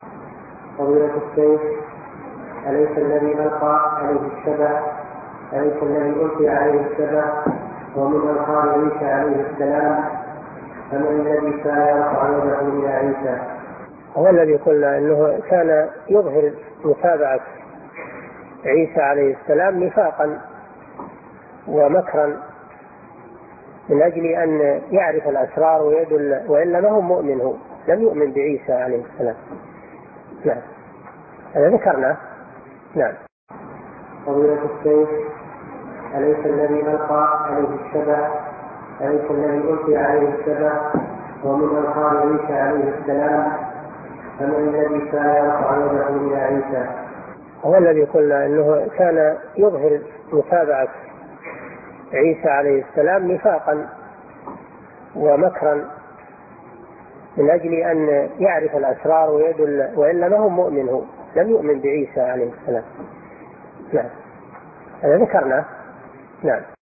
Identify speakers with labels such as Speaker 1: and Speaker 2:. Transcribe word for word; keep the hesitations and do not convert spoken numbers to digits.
Speaker 1: فضيلة الشيخ، أليس الذي ألقى عليه الشبه أليس الذي ألقي عليه الشبه ومن ألقى عيسى عليه السلام، فمن الذي كان يرفع يده إلى عيسى؟
Speaker 2: هو الذي قلنا أنه كان يظهر متابعة عيسى عليه السلام نفاقا ومكرا من أجل أن يعرف الأسرار ويدل، وإلا ما هو مؤمن، هو لم يؤمن بعيسى عليه السلام. نعم، هذا ذكرنا. نعم.
Speaker 1: فضيلة الشيخ، أليس الذي ألقى عليه الشبه أليس الذي ألقي عليه الشبه ومن ألقى عيسى عليه السلام، فمن الذي كان يرفع يده إلى عيسى؟
Speaker 2: هو الذي قلنا أنه كان يظهر متابعة عيسى عليه السلام نفاقا ومكرا من أجل أن يعرف الأسرار ويدل، وإلا ما هو مؤمن، هو لم يؤمن بعيسى عليه السلام. نعم، هذا ذكرنا. نعم.